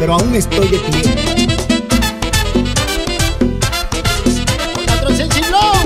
pero aún estoy de pie. Otro sensiblón.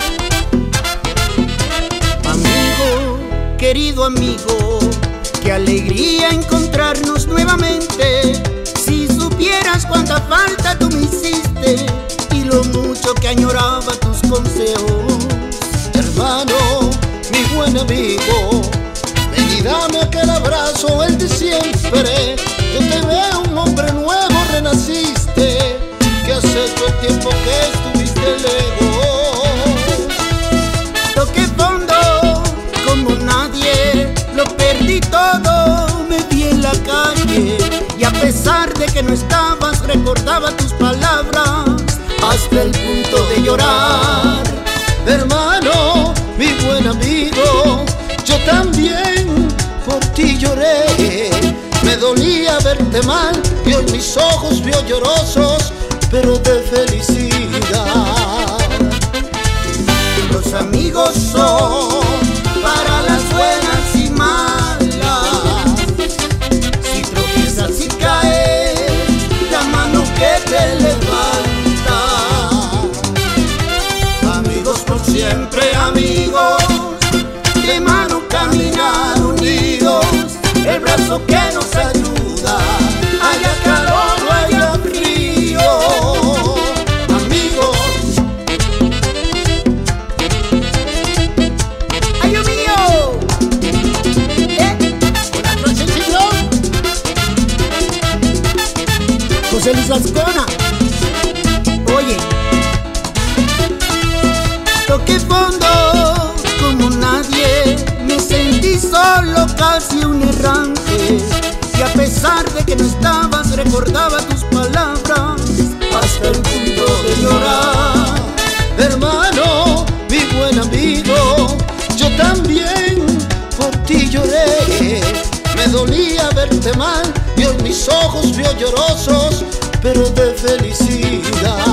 Amigo, querido amigo, qué alegría encontrarnos nuevamente. Si supieras cuánta falta tú me hiciste y lo mucho que añoraba tus consejos. Hermano, mi buen amigo, ven y dame aquel abrazo, el de siempre. Yo te veo un hombre nuevo, renaciste, que hace todo el tiempo que estuviste lejos. Toqué fondo como nadie, lo perdí todo, me vi en la calle. Y a pesar de que no estabas, recordaba tus palabras hasta el punto de llorar. Hermano, mi buen amigo, yo también por ti lloré. Me dolía verte mal y hoy mis ojos vio llorosos, pero de felicidad. Los amigos son para las buenas y malas. Si tropiezas y caes, la mano que te levanta. Amigos por siempre, amigos, de mano caminar unidos, el brazo que nos ayuda, haya calor o haya frío. Amigos, ¡ay, Dios mío! Con otro sensiblón. José Luis Ascona. Oye, toqué fondo como nadie, me sentí solo, casi un errante. Y a pesar de que no estabas, recordaba tus palabras hasta el punto de llorar. Hermano, mi buen amigo, yo también por ti lloré. Me dolía verte mal y hoy mis ojos vio llorosos, pero de felicidad.